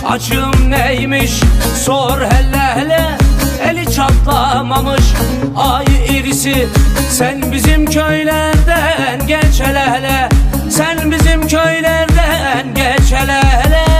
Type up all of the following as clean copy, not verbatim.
Acım neymiş sor hele hele, eli çatlamamış ay irisi. Sen bizim köylerden geç hele hele, sen bizim köylerden geç hele hele.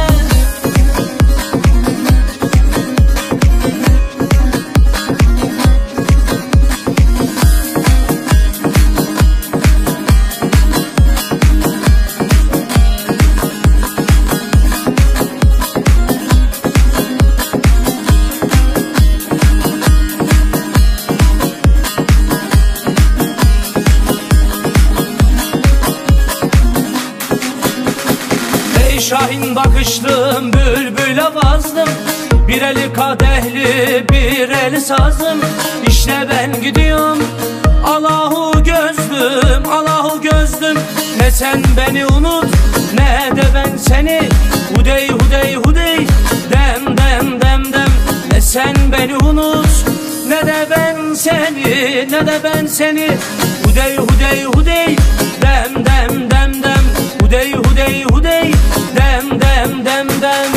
Şahin bakışlım bülbül avazlım, bir eli kadehli bir eli sazım. İşte ben gidiyorum Allahu gözlüm, Allahu gözlüm. Ne sen beni unut ne de ben seni, hudey hudey hudey dem dem dem dem. Ne sen beni unut ne de ben seni, ne de ben seni, hudey hudey hudey dem dem dem dem, hudey hudey hudey dem dem dem dem.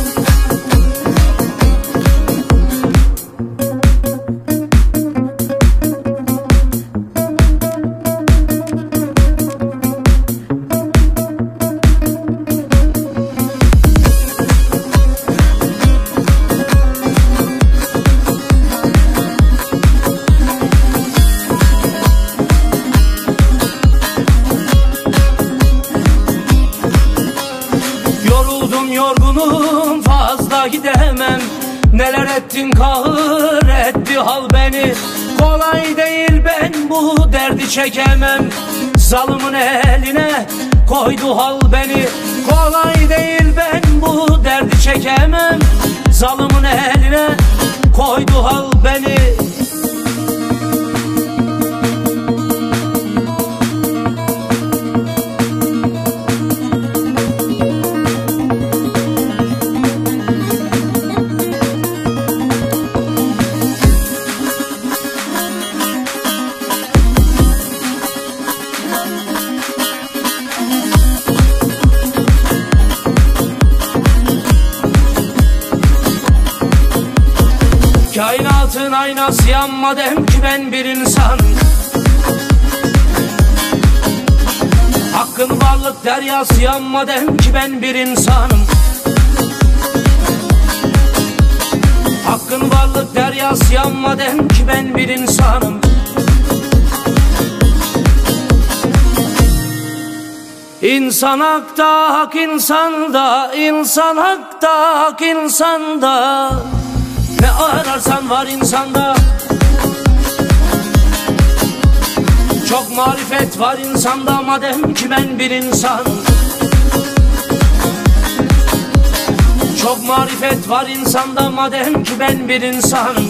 Yorgunum fazla gidemem, neler ettin kahır etti hal beni. Kolay değil ben bu derdi çekemem, zalımın eline koydu hal beni. Kolay değil ben bu derdi çekemem, zalımın eline koydu hal beni. Kainatın aynası yanmadım ki ben bir insan. Hakkın varlık deryası yanmadım ki ben bir insanım. Hakkın varlık deryası yanmadım ki ben bir insanım. İnsan hakta hak insanda, insan hakta hak insanda. Ne ararsan var insanda, çok marifet var insanda madem ki ben bir insanım. Çok marifet var insanda madem ki ben bir insanım.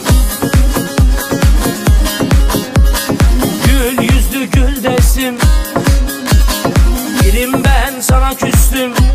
Gül yüzlü gül desim, birim ben sana küstüm.